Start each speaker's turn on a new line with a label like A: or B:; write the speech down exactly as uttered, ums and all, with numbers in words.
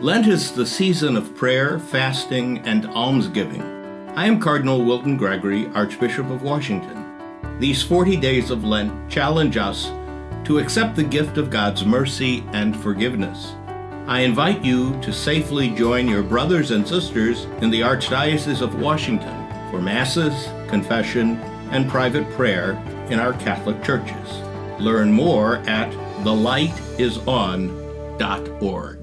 A: Lent is the season of prayer, fasting, and almsgiving. I am Cardinal Wilton Gregory, Archbishop of Washington. These forty days of Lent challenge us to accept the gift of God's mercy and forgiveness. I invite you to safely join your brothers and sisters in the Archdiocese of Washington for Masses, confession, and private prayer in our Catholic churches. Learn more at the light is on dot org.